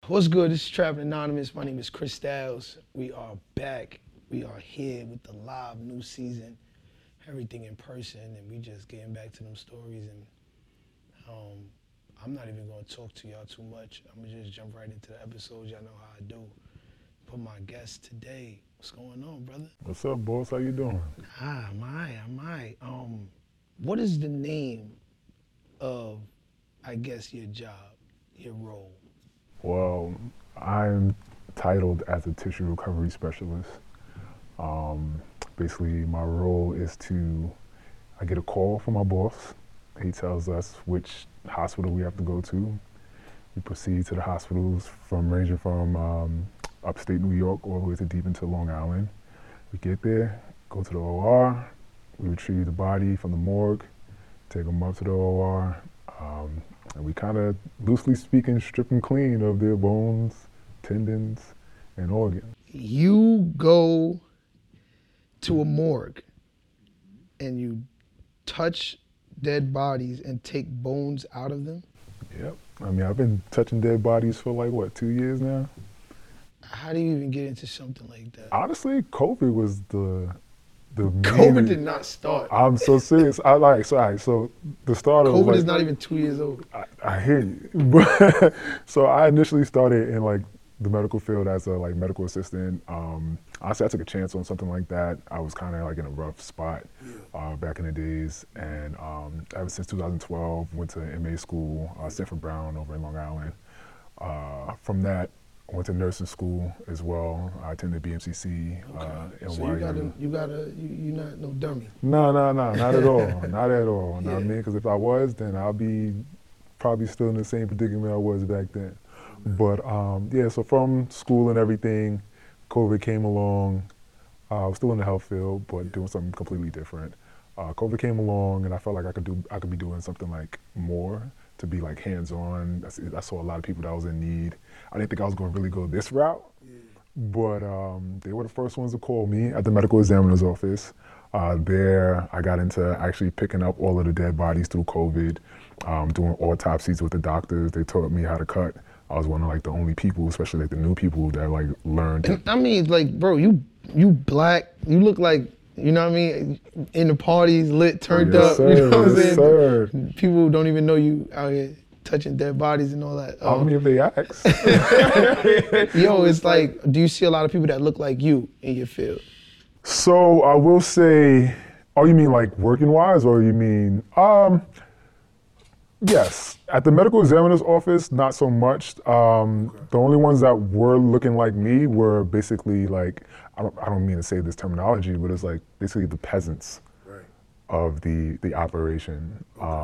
What's good? This is Trapping Anonymous. My name is Chris Styles. We are back. We are here with the live new season, everything in person, and we just getting back to them stories. And I'm not even going to talk to y'all too much. I'm going to just jump right into the episodes. Y'all know how I do. But my guest today, what's going on, brother? What's up, boss? How you doing? I'm all right. What is the name of, I guess, your job, your role? Well, I'm titled as a tissue recovery specialist. Basically, my role is I get a call from my boss. He tells us which hospital we have to go to. We proceed to the hospitals ranging from upstate New York all the way to deep into Long Island. We get there, go to the OR, we retrieve the body from the morgue, take them up to the OR, and we kind of, loosely speaking, strip them clean of their bones, tendons, and organs. You go to a morgue and you touch dead bodies and take bones out of them? Yep. I mean, I've been touching dead bodies for like, what, 2 years now? How do you even get into something like that? Honestly, COVID was the COVID did not start. I'm so serious. So the start of COVID is not even 2 years old. I hear you. So I initially started in like the medical field as a medical assistant. Honestly, I took a chance on something like that. I was kind of like in a rough spot back in the days, and ever since 2012, went to MA school, Stanford Brown over in Long Island. From that, I went to nursing school as well. I attended BMCC. So you're not no dummy. No, not at all. Not at all. You know what I mean? Because if I was, then I'll be probably still in the same predicament I was back then. But so from school and everything, COVID came along. I was still in the health field, but doing something completely different. COVID came along, and I felt like I could be doing something like more, to be like hands-on. I saw a lot of people that was in need. I didn't think I was going to really go this route, but they were the first ones to call me at the medical examiner's office. There, I got into actually picking up all of the dead bodies through COVID, doing autopsies with the doctors. They taught me how to cut. I was one of like the only people, especially like the new people, that like learned. And, I mean, like, bro, you black. You look like, you know what I mean, in the parties, lit, turned up. Sir, you know what I'm saying? Sir. People don't even know you out here touching dead bodies and all that. I mean, if they ask. Yo, it's like, do you see a lot of people that look like you in your field? So I will say, oh, you mean like working wise, or you mean, yes. At the medical examiner's office, not so much. The only ones that were looking like me were basically like, I don't mean to say this terminology, but it's like basically the peasants of the operation.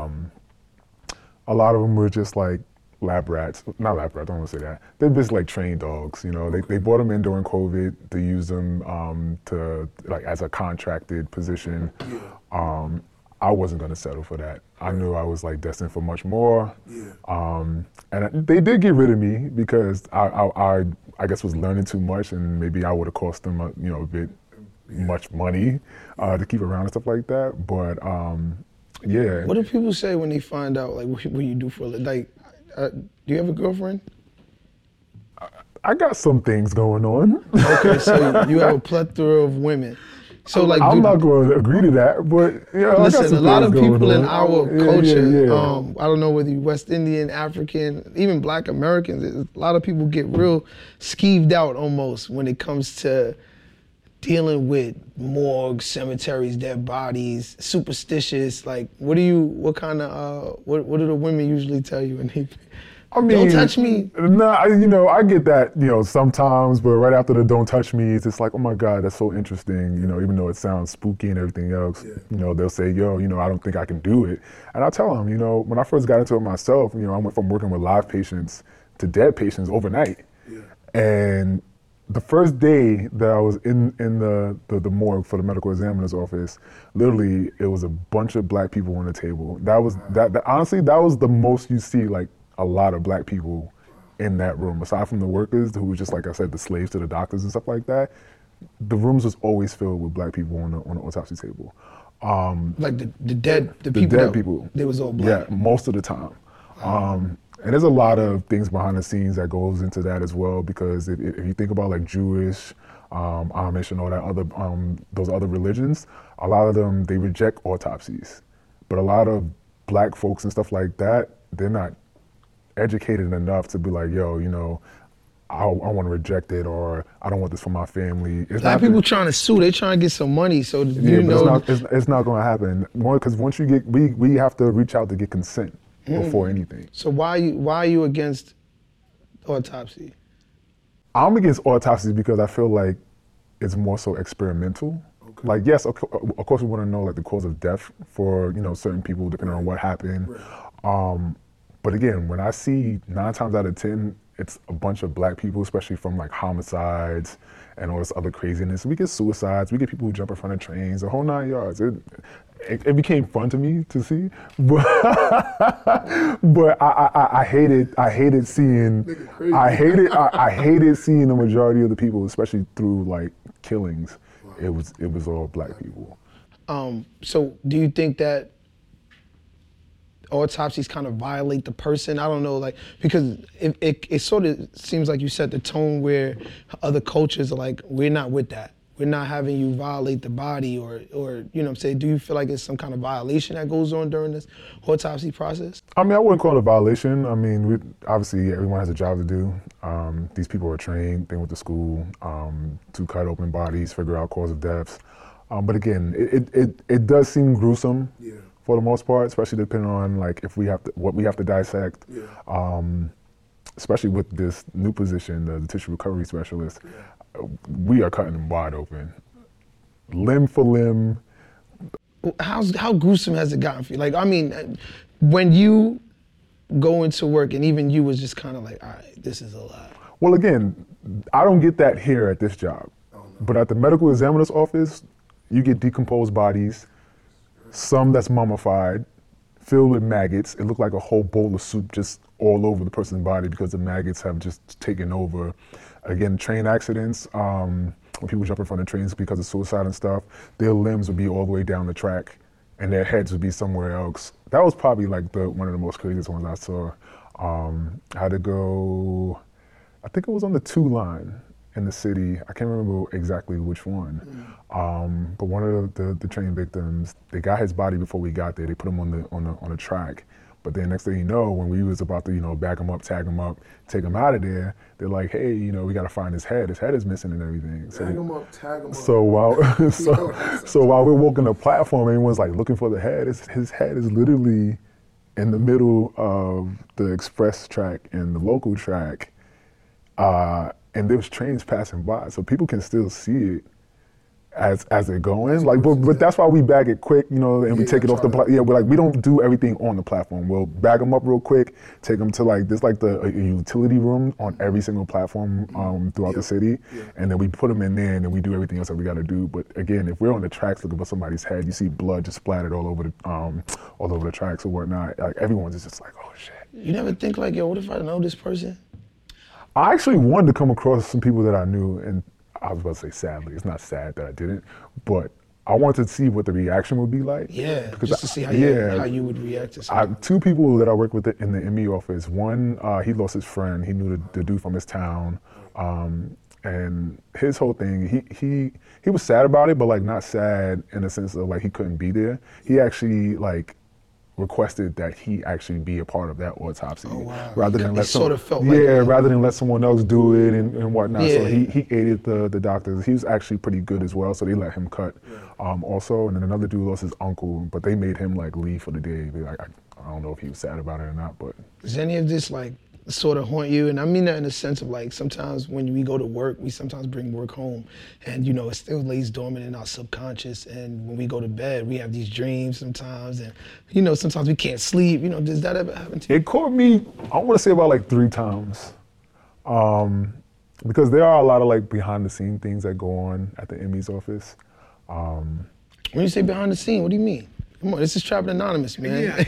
A lot of them were just like lab rats, not lab rats, I don't want to say that. They're just like trained dogs, you know. They brought them in during COVID to use them to like as a contracted position. I wasn't gonna settle for that. I knew I was like destined for much more. And they did get rid of me because I guess was learning too much, and maybe I would have cost them a bit much money to keep around and stuff like that. But yeah. What do people say when they find out like what you do for a living? Like, do you have a girlfriend? I got some things going on. Okay, so you have a plethora of women. So like, I'm not going to agree to that, but listen, I got some a lot of things going people in on. our culture, Yeah. I don't know whether you're West Indian, African, even Black Americans, a lot of people get real skeeved out almost when it comes to dealing with morgues, cemeteries, dead bodies, superstitious. Like, what do the women usually tell you when they? I mean, don't touch me. Nah, I get that, sometimes, but right after the don't touch me, it's just like, oh my God, that's so interesting, even though it sounds spooky and everything else, they'll say, yo, I don't think I can do it. And I tell them, when I first got into it myself, I went from working with live patients to dead patients overnight. And the first day that I was in the morgue for the medical examiner's office, literally, it was a bunch of Black people on the table. Honestly, that was the most you see, like, a lot of Black people in that room, aside from the workers who were just, like I said, the slaves to the doctors and stuff like that. The rooms was always filled with Black people on the autopsy table. Like the dead people, they was all Black. Yeah, most of the time. And there's a lot of things behind the scenes that goes into that as well, because if you think about like Jewish, Amish, and all that other those other religions, a lot of them they reject autopsies, but a lot of black folks and stuff like that, they're not educated enough to be like, yo, you know, I want to reject it, or I don't want this for my family. It's Black people trying to sue, they trying to get some money, so yeah, it's not going to happen. More because once you get, we have to reach out to get consent before anything. So why are you against autopsy? I'm against autopsies because I feel like it's more so experimental. Okay. Like, yes, of course we want to know like the cause of death for, you know, certain people depending on what happened. Right. But again, when I see 9 times out of 10, it's a bunch of black people, especially from like homicides and all this other craziness. We get suicides, we get people who jump in front of trains, the whole 9 yards. It became fun to me to see, but I hated seeing seeing the majority of the people, especially through like killings. Wow. It was all black people. So do you think that autopsies kind of violate the person? I don't know, like, because it sort of seems like you set the tone where other cultures are like, we're not with that. We're not having you violate the body, or you know what I'm saying? Do you feel like it's some kind of violation that goes on during this autopsy process? I mean, I wouldn't call it a violation. I mean, obviously everyone has a job to do. These people are trained, they went to school to cut open bodies, figure out cause of deaths. But again, it does seem gruesome. Yeah. For the most part, especially depending on like if we have to, what we have to dissect, yeah. Especially with this new position, the tissue recovery specialist, yeah. We are cutting them wide open, limb for limb. How gruesome has it gotten for you? Like, I mean, when you go into work and even you was just kind of like, all right, this is a lot. Well, again, I don't get that here at this job, but at the medical examiner's office, you get decomposed bodies. Some that's mummified, filled with maggots. It looked like a whole bowl of soup just all over the person's body because the maggots have just taken over. Again, train accidents, when people jump in front of trains because of suicide and stuff, their limbs would be all the way down the track and their heads would be somewhere else. That was probably like one of the most craziest ones I saw. I had to go, I think it was on the 2 line. In the city, I can't remember exactly which one, but one of the train victims, they got his body before we got there. They put him on the track, but then next thing you know, when we was about to back him up, tag him up, take him out of there, they're like, hey, we got to find his head. His head is missing and everything. Tag him up, tag him up. So while we're walking the platform, everyone's like looking for the head. His head is literally in the middle of the express track and the local track. And there's trains passing by, so people can still see it as they're going. Like, but that's why we bag it quick, and we take it off the platform. Yeah, we don't do everything on the platform. We'll bag them up real quick, take them to there's a utility room on every single platform throughout the city, and then we put them in there, and then we do everything else that we got to do. But again, if we're on the tracks looking for somebody's head, you see blood just splattered all over the tracks or whatnot. Like everyone's just like, oh shit. You never think like, yo, what if I know this person? I actually wanted to come across some people that I knew, and I was about to say sadly, it's not sad that I didn't, but I wanted to see what the reaction would be like. Yeah, just to see how you would react to something. 2 people that I work with in the ME office, one, he lost his friend, he knew the dude from his town, and his whole thing, he was sad about it, but like not sad in the sense of like he couldn't be there. He actually requested that he actually be a part of that autopsy, rather than rather than let someone else do it and whatnot. Yeah. So he aided the doctors. He was actually pretty good as well, so they let him cut. Also, and then another dude lost his uncle, but they made him leave for the day. I don't know if he was sad about it or not, but does any of this sort of haunt you? And I mean that in the sense of sometimes when we go to work, we sometimes bring work home, and it still lays dormant in our subconscious, and when we go to bed we have these dreams sometimes, and sometimes we can't sleep. Does that ever happen to you? It caught me, I want to say about 3 times, because there are a lot of behind the scene things that go on at the ME's office. When you say behind the scene, what do you mean? Come on, this is Trapping Anonymous, man. Yeah,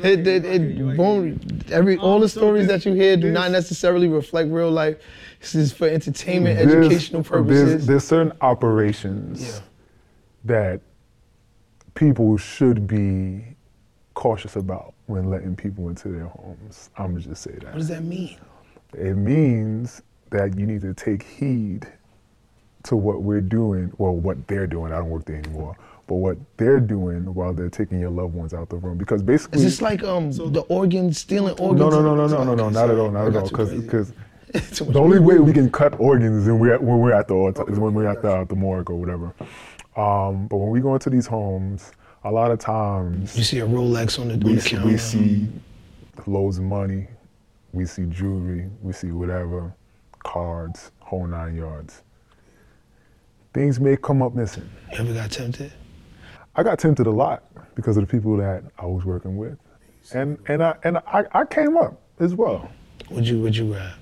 all the stories that you hear do not necessarily reflect real life. This is for entertainment, educational purposes. There's certain operations that people should be cautious about when letting people into their homes. I'm gonna just say that. What does that mean? It means that you need to take heed to what we're doing, well, what they're doing. I don't work there anymore, but what they're doing while they're taking your loved ones out the room. Because basically, Is this like the organ stealing organs? no, not at all, because the only way we can cut organs is when we're at the morgue or whatever. But when we go into these homes, a lot of times You see a Rolex on the counter. we see loads of money, we see jewelry, we see whatever, cards, whole 9 yards. Things may come up missing. You ever got tempted? I got tempted a lot because of the people that I was working with, and I came up as well. Would you grab?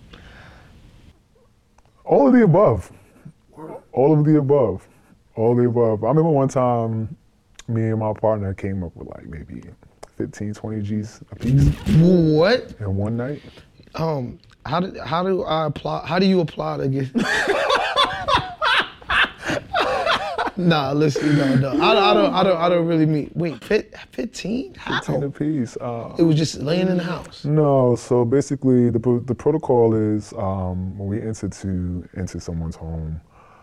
All of the above. All of the above. All of the above. I remember one time, me and my partner came up with like maybe 15, 20 G's a piece What? in one night. How do you apply to get? Nah, listen, no. I don't really mean. Wait, 15? How? 15 a piece. It was just laying in the house. No, so basically the protocol is when we enter someone's home,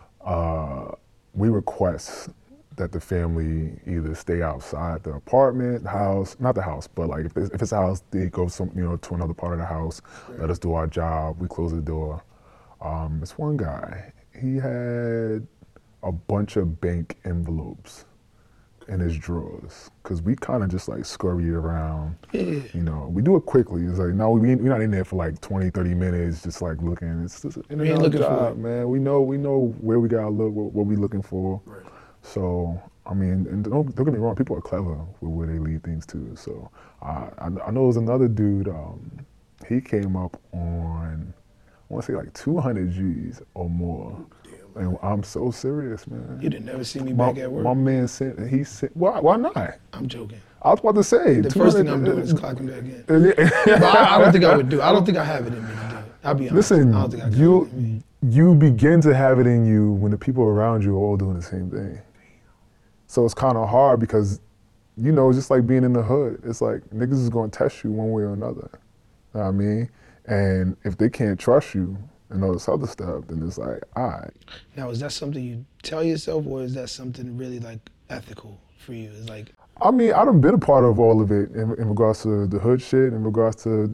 we request that the family either stay outside the apartment, house, not the house, but like if it's a house, they go to another part of the house, let us do our job, we close the door. This one guy, he had a bunch of bank envelopes in his drawers, because we kind of just like scurry around. Yeah. We do it quickly. It's like, no, we're not in there for like 20, 30 minutes just like looking. It's just an We ain't looking for job, it. man. We know where we gotta look, what we looking for. Right. So, I mean, and don't get me wrong, people are clever with where they lead things to. So I know there was another dude, he came up on, I want to say like 200 G's or more. And I'm so serious, man. You didn't never see me back at work. My man why not? I'm joking. I was about to say. The first thing I'm doing is clocking back in. But I don't think I would do. I don't think I have it in me to do it. I'll be honest. Listen, I don't think I can have it in me. you begin to have it in you when the people around you are all doing the same thing. So it's kind of hard because, it's just like being in the hood. It's like niggas is going to test you one way or another. You know what I mean? And if they can't trust you and all this other stuff, then it's like, all right. Now, is that something you tell yourself, or is that something really like ethical for you? It's like, I mean, I done been a part of all of it in regards to the hood shit, in regards to,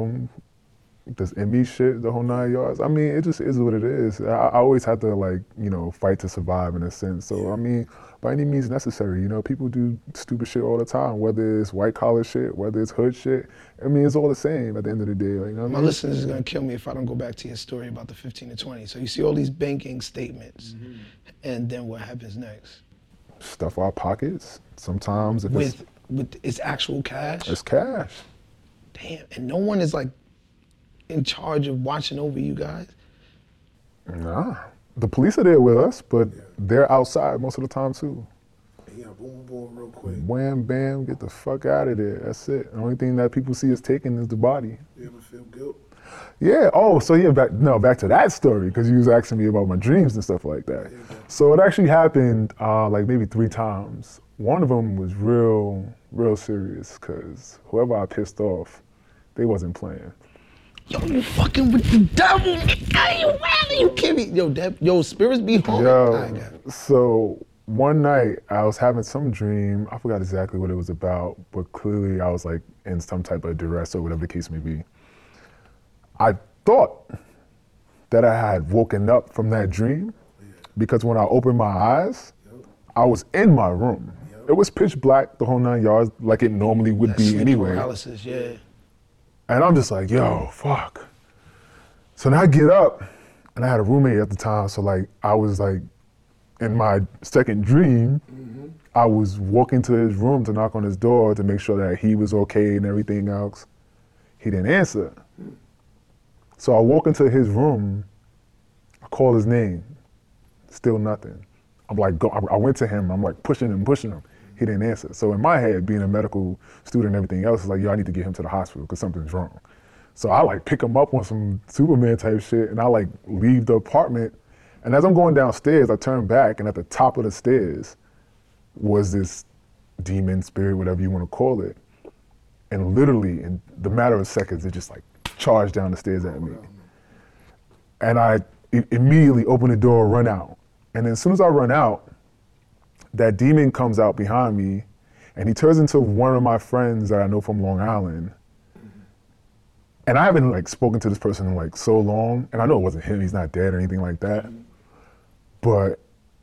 this ME shit, the whole 9 yards. I mean, it just is what it is. I always had to fight to survive in a sense. So, I mean, by any means necessary, people do stupid shit all the time, whether it's white collar shit, whether it's hood shit. I mean, it's all the same at the end of the day. Like, my listeners is gonna kill me if I don't go back to your story about the 15 to 20. So you see all these banking statements, and then what happens next? Stuff our pockets. Sometimes if With it's actual cash? it's cash. Damn, and no one is like in charge of watching over you guys? Nah. The police are there with us, but they're outside most of the time too. Yeah, boom, real quick. Wham, bam, get the fuck out of there. That's it. The only thing that people see us taking is the body. You ever feel guilt? Yeah. Oh, so yeah. Back to that story, because you was asking me about my dreams and stuff like that. So it actually happened like maybe 3 times. One of them was real serious, because whoever I pissed off, they wasn't playing. Yo, you fucking with the devil. Are you wild? You kidding me? Yo, spirits be haunted. I got it. So one night I was having some dream. I forgot exactly what it was about, but clearly I was like in some type of duress or whatever the case may be. I thought that I had woken up from that dream, because when I opened my eyes, I was in my room. It was pitch black, the whole 9 yards, like it normally would That be sleep anyway. paralysis, yeah. And I'm just like, yo, fuck. So now I get up, and I had a roommate at the time, so like I was like, in my second dream, I was walking to his room to knock on his door to make sure that he was okay and everything else. He didn't answer. So I walk into his room, I call his name, still nothing. I'm like, I went to him, I'm like pushing him. He didn't answer. So in my head, being a medical student and everything else, it's like, yo, I need to get him to the hospital because something's wrong. So I like pick him up on some Superman type shit, and I like leave the apartment. And as I'm going downstairs, I turn back, and at the top of the stairs was this demon, spirit, whatever you want to call it. And literally, in the matter of seconds, it just like charged down the stairs at me. And I immediately open the door, run out. And then as soon as I run out, that demon comes out behind me, and he turns into one of my friends that I know from Long Island. And I haven't like spoken to this person in like so long, and I know it wasn't him, he's not dead or anything like that. But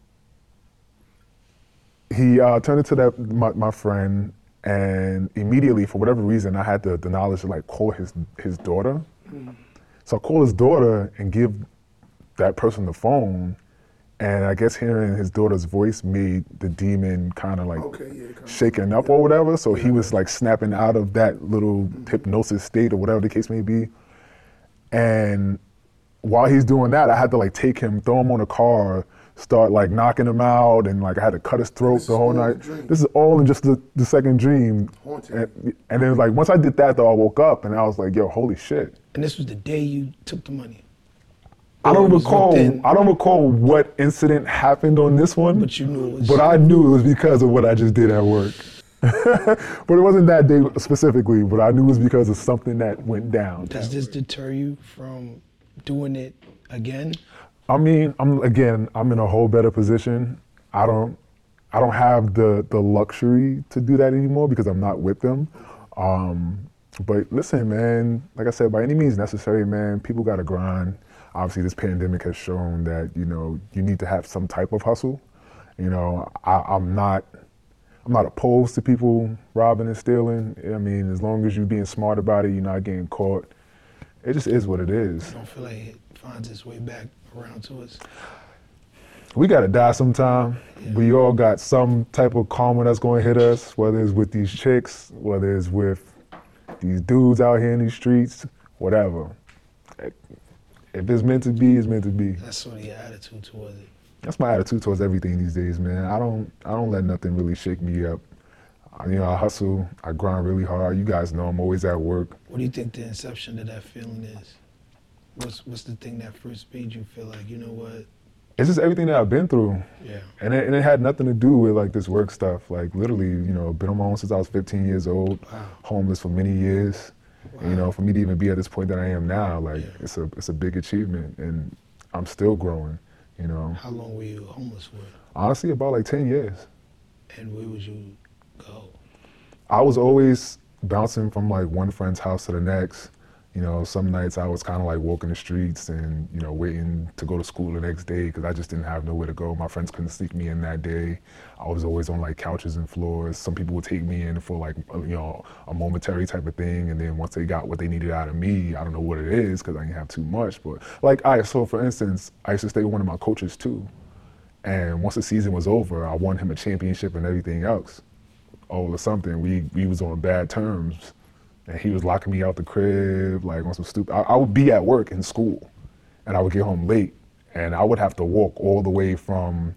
he turned into my friend, and immediately, for whatever reason, I had the knowledge to like call his daughter. So I call his daughter and give that person the phone, and I guess hearing his daughter's voice made the demon kind of like shaken up or whatever. So he was like snapping out of that little hypnosis state or whatever the case may be. And while he's doing that, I had to like take him, throw him on a car, start like knocking him out, and like I had to cut his throat the whole night. This is all in just the second dream. And then like once I did that though, I woke up and I was like, yo, holy shit. And this was the day you took the money? I don't recall what incident happened on this one. But you knew it was. But I knew it was because of what I just did at work. But it wasn't that day specifically, but I knew it was because of something that went down. Does this deter you from doing it again? I mean, I'm in a whole better position. I don't have the luxury to do that anymore because I'm not with them. But listen, man, like I said, by any means necessary, man, people gotta grind. Obviously, this pandemic has shown that, you know, you need to have some type of hustle. You know, I'm not opposed to people robbing and stealing. I mean, as long as you're being smart about it, you're not getting caught. It just is what it is. I don't feel like it finds its way back around to us. We gotta die sometime. Yeah. We all got some type of karma that's gonna hit us, whether it's with these chicks, whether it's with these dudes out here in these streets, whatever. If it's meant to be, it's meant to be. That's sort of your attitude towards it. That's my attitude towards everything these days, man. I don't let nothing really shake me up. You know, I hustle, I grind really hard. You guys know I'm always at work. What do you think the inception of that feeling is? What's the thing that first made you feel like, you know what? It's just everything that I've been through. Yeah. And it had nothing to do with like this work stuff. Like literally, you know, been on my own since I was 15 years old, wow. Homeless for many years. Wow. And, you know, for me to even be at this point that I am now, like it's a big achievement, and I'm still growing, you know. How long were you homeless for? Honestly, about like 10 years. And where would you go? I was always bouncing from like one friend's house to the next. You know, some nights I was kind of like walking the streets and, you know, waiting to go to school the next day because I just didn't have nowhere to go. My friends couldn't sneak me in that day. I was always on like couches and floors. Some people would take me in for like, you know, a momentary type of thing. And then once they got what they needed out of me, I don't know what it is because I didn't have too much. But like, so for instance, I used to stay with one of my coaches too. And once the season was over, I won him a championship and everything else. All of something, we was on bad terms. And he was locking me out the crib, like on some stupid. I would be at work in school, and I would get home late, and I would have to walk all the way from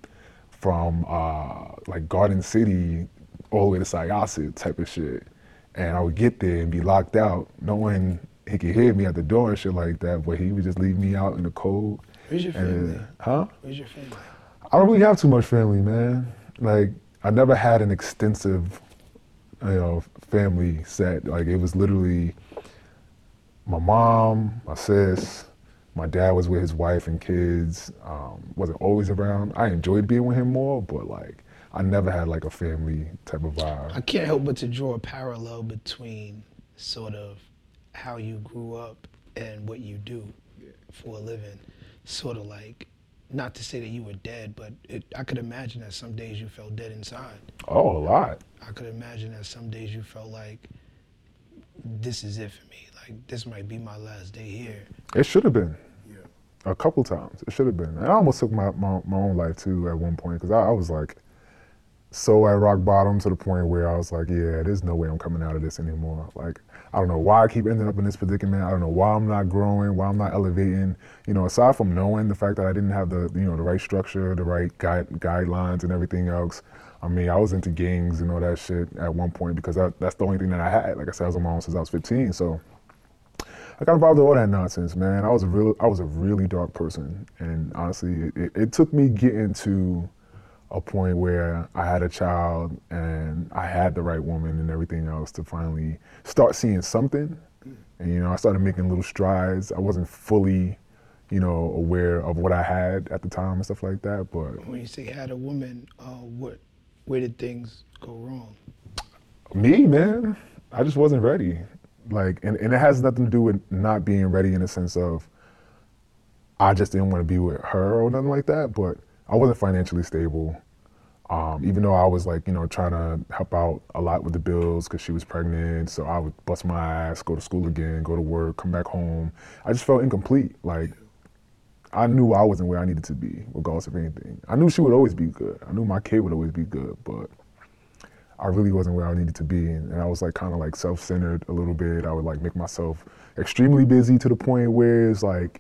like Garden City all the way to Syosset type of shit. And I would get there and be locked out, knowing he could hear me at the door and shit like that, but he would just leave me out in the cold. Where's your family? Huh? Where's your family? I don't really have too much family, man. Like, I never had an extensive, you know, family set. Like, it was literally my mom, my sis, my dad was with his wife and kids, wasn't always around. I enjoyed being with him more, but like, I never had like a family type of vibe. I can't help but to draw a parallel between sort of how you grew up and what you do for a living. Sort of like, not to say that you were dead, but I could imagine that some days you felt dead inside. Oh, a lot. I could imagine that some days you felt like, this is it for me. Like, this might be my last day here. It should have been. Yeah. A couple times. It should have been. And I almost took my own life too at one point because I was like so at rock bottom to the point where I was like, yeah, there's no way I'm coming out of this anymore. Like, I don't know why I keep ending up in this predicament. I don't know why I'm not growing, why I'm not elevating. You know, aside from knowing the fact that I didn't have the, you know, the right structure, the right guidelines and everything else. I mean, I was into gangs and all that shit at one point because that's the only thing that I had. Like I said, I was on my own since I was 15. So I got involved with all that nonsense, man. I was a really dark person. And honestly, it took me getting to a point where I had a child and I had the right woman and everything else to finally start seeing something. And, you know, I started making little strides. I wasn't fully, you know, aware of what I had at the time and stuff like that, but When you say had a woman, where did things go wrong? me, man, I just wasn't ready. Like, and it has nothing to do with not being ready in the sense of I just didn't want to be with her or nothing like that, but I wasn't financially stable. Even though I was like, you know, trying to help out a lot with the bills because she was pregnant, so I would bust my ass, go to school again, go to work, come back home. I just felt incomplete. Like, I knew I wasn't where I needed to be, regardless of anything. I knew she would always be good. I knew my kid would always be good, but I really wasn't where I needed to be. And I was like kind of like self-centered a little bit. I would like make myself extremely busy to the point where it's like,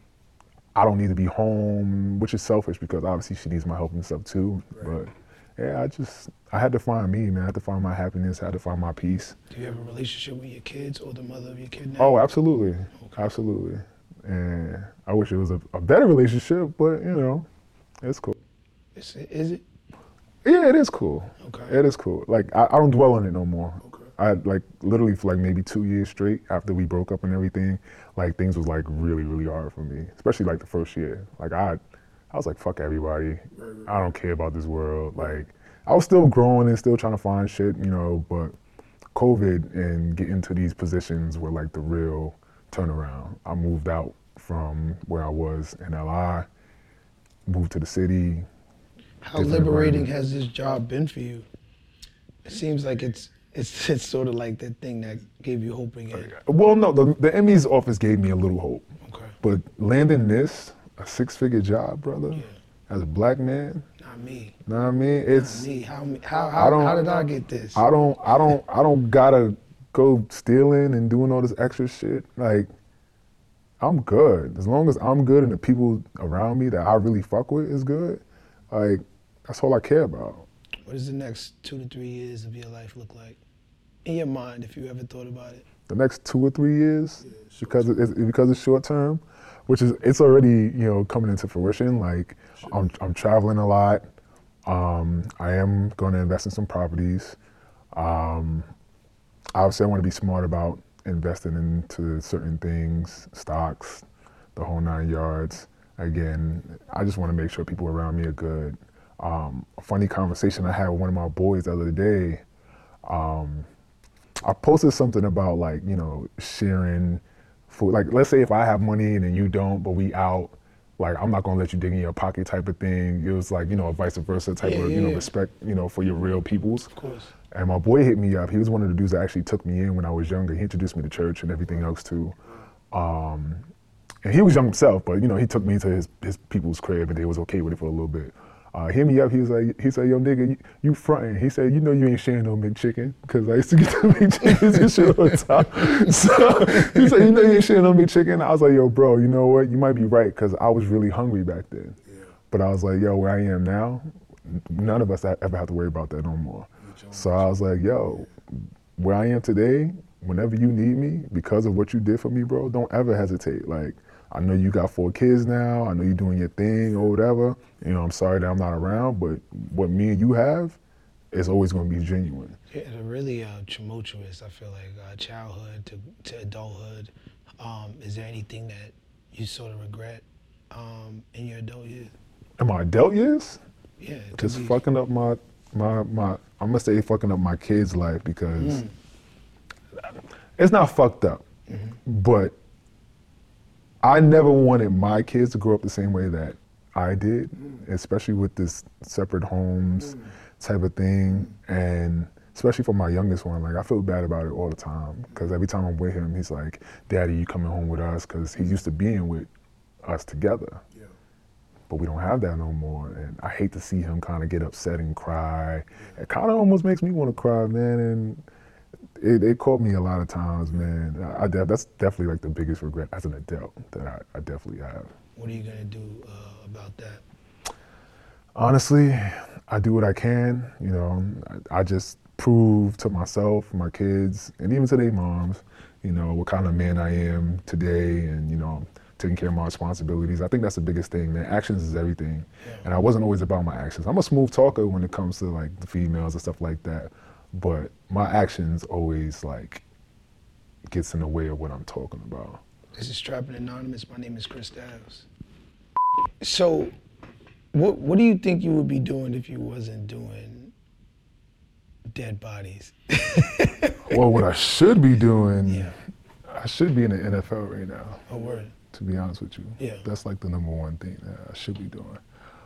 I don't need to be home, which is selfish because obviously she needs my help and stuff too. Right. But yeah, I had to find me, man. I had to find my happiness. I had to find my peace. Do you have a relationship with your kids or the mother of your kid now? Oh, absolutely. Okay. Absolutely. And I wish it was a better relationship, but you know, it's cool. Is it? Yeah, it is cool. Okay. It is cool. Like, I don't dwell on it no more. Okay. I like literally for like maybe 2 years straight after we broke up and everything, like things was like really, really hard for me, especially like the first year. Like I was like, fuck everybody. Right. I don't care about this world. Like I was still growing and still trying to find shit, you know, but COVID and getting to these positions were like the real turnaround. I moved out from where I was in LI, moved to the city. How Different liberating environment. has this job been for you? It seems like it's sort of like that thing that gave you hope again. Well, no, the Emmys office gave me a little hope. Okay. But landing this, a 6-figure job, brother, Yeah. as a black man, Not me. know what I mean? It's Not me. I How don't- did I get this? I don't gotta go stealing and doing all this extra shit. Like, I'm good. As long as I'm good and the people around me that I really fuck with is good, like, that's all I care about. What does the next 2 to 3 years of your life look like? In your mind, if you ever thought about it. The next 2 or 3 years, because it's short term, which is it's already, you know, coming into fruition. Like I'm traveling a lot. I am going to invest in some properties. Obviously, I want to be smart about investing into certain things, stocks, the whole 9 yards. Again, I just want to make sure people around me are good. A funny conversation I had with one of my boys the other day. I posted something about like, you know, sharing food. Like, let's say if I have money and then you don't, but we out, like, I'm not gonna let you dig in your pocket type of thing. It was like, you know, a vice versa type of, you know, respect, you know, for your real peoples. Of course. And my boy hit me up. He was one of the dudes that actually took me in when I was younger. He introduced me to church and everything else too. And he was young himself, but you know, he took me to his people's crib and they was okay with it for a little bit. Hit me up, he said, yo nigga, you frontin'. He said, you know you ain't sharing no McChicken, because I used to get the McChickens and shit all the time. So he said, you know you ain't sharing no McChicken. I was like, yo bro, you know what, you might be right, because I was really hungry back then. Yeah. But I was like, yo, where I am now, none of us ever have to worry about that no more. So I was like, yo, where I am today, whenever you need me, because of what you did for me, bro, don't ever hesitate. Like, I know you got 4 kids now. I know you're doing your thing or whatever. You know, I'm sorry that I'm not around, but what me and you have is always going to be genuine. Yeah, it's a really tumultuous, I feel like, childhood to adulthood. Is there anything that you sort of regret in your adult years? In my adult years, Yeah. it could just be- fucking up my I'm gonna say fucking up my kids' life, because it's not fucked up, but I never wanted my kids to grow up the same way that I did, especially with this separate homes type of thing, and especially for my youngest one. Like, I feel bad about it all the time, because every time I'm with him, he's like, Daddy, you coming home with us? Because he's used to being with us together. Yeah. But we don't have that no more, and I hate to see him kind of get upset and cry. It kind of almost makes me want to cry, man, and it caught me a lot of times, man. That's definitely like the biggest regret as an adult that I definitely have. What are you going to do about that? Honestly, I do what I can, you know. I just prove to myself, my kids, and even to their moms, you know, what kind of man I am today, and, you know, taking care of my responsibilities. I think that's the biggest thing, man. Actions is everything. And I wasn't always about my actions. I'm a smooth talker when it comes to like the females and stuff like that. But my actions always like gets in the way of what I'm talking about. This is Trapping Anonymous. My name is Chris Styles. So, what do you think you would be doing if you wasn't doing dead bodies? Well, what I should be doing, Yeah. I should be in the NFL right now. Oh, word. To be honest with you. Yeah. That's like the number one thing that I should be doing.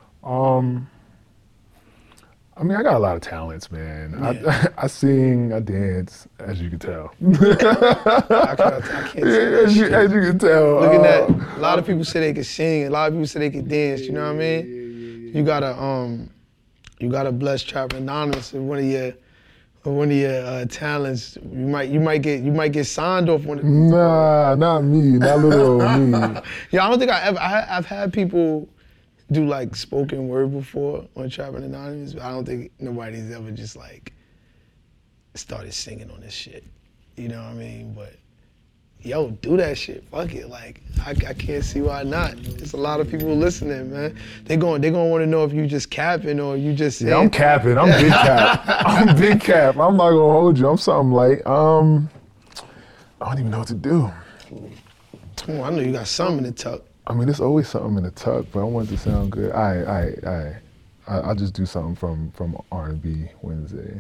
I mean, I got a lot of talents, man. Yeah. I sing, I dance, as you can tell. I can't say that as shit. you can tell. Looking at, a lot of people say they can sing, a lot of people say they can dance, you know what I mean? You gotta bless Trapping Anonymous with one of your talents. You might get signed off one of Nah, not me, not little old me. Yeah, I don't think I've had people do like spoken word before on Trapping Anonymous, but I don't think nobody's ever just like started singing on this shit. You know what I mean? But yo, do that shit. Fuck it. Like I can't see why not. There's a lot of people listening, man. They gonna want to know if you just capping or you just saying. Yeah, I'm capping. I'm big cap. I'm big cap. I'm not gonna hold you. I'm something like I don't even know what to do. Oh, I know you got something in the tuck. I mean, there's always something in the tuck, but I want it to sound good. I'll just do something from R&B Wednesday.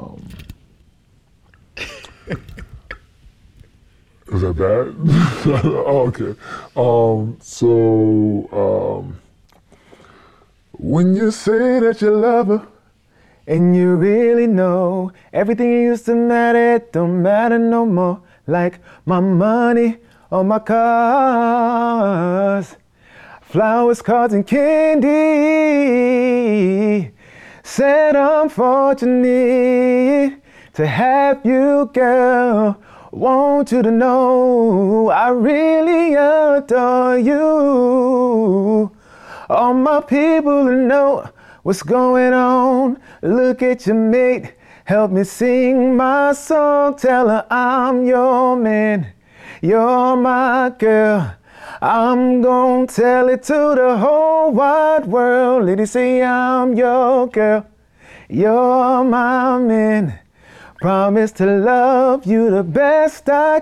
Is that bad? Oh, okay. When you say that you love her, and you really know everything used to matter, it don't matter no more. Like my money or my cars, flowers, cards, and candy. Said I'm fortunate to have you, girl. Want you to know I really adore you. All my people to know what's going on. Look at your mate, help me sing my song. Tell her I'm your man, you're my girl. I'm gonna tell it to the whole wide world. Ladies say I'm your girl, you're my man. Promise to love you the best I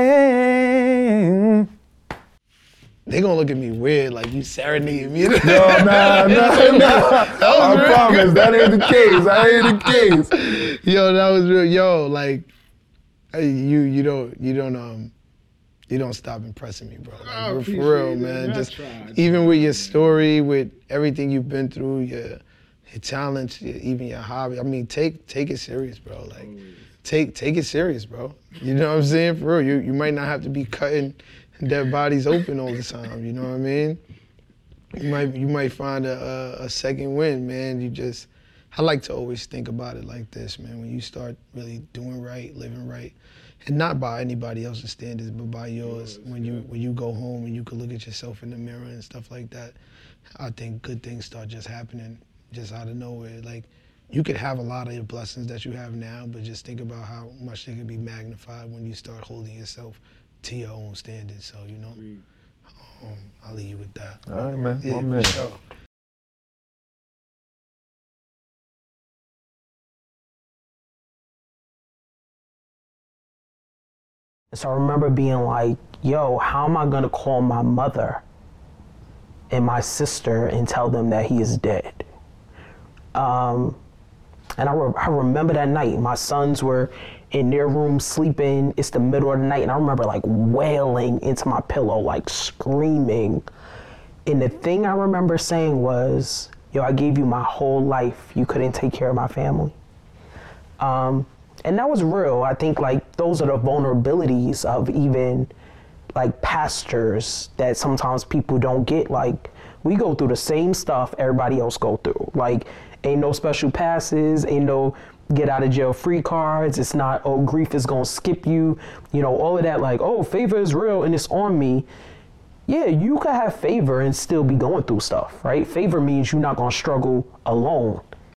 can. They gonna look at me weird, like you serenading me. No, nah. I promise, that ain't the case. That ain't the case. Yo, that was real. Yo, like, you don't stop impressing me, bro. Like, for real, man. Just even with your story, with everything you've been through, your talents, even your hobby. I mean, take it serious, bro. Like, take it serious, bro. You know what I'm saying? For real, you might not have to be cutting dead bodies open all the time. You know what I mean? You might find a second win, man. I like to always think about it like this, man. When you start really doing right, living right, and not by anybody else's standards, but by yours. When you go home and you can look at yourself in the mirror and stuff like that, I think good things start just happening, just out of nowhere. Like, you could have a lot of your blessings that you have now, but just think about how much they can be magnified when you start holding yourself to your own standards. So, you know, I'll leave you with that. All right, man. Yeah, My man. for sure. So I remember being like, yo, how am I gonna call my mother and my sister and tell them that he is dead? And I remember that night, my sons were in their room sleeping. It's the middle of the night, and I remember like wailing into my pillow, like screaming. And the thing I remember saying was, yo, I gave you my whole life. You couldn't take care of my family. And that was real. I think like those are the vulnerabilities of even like pastors that sometimes people don't get. Like, we go through the same stuff everybody else go through. Like, ain't no special passes, ain't no get out of jail free cards. It's not, oh, grief is gonna skip you. You know, all of that, like, oh, favor is real and it's on me. Yeah, you could have favor and still be going through stuff, right? Favor means you're not gonna struggle alone.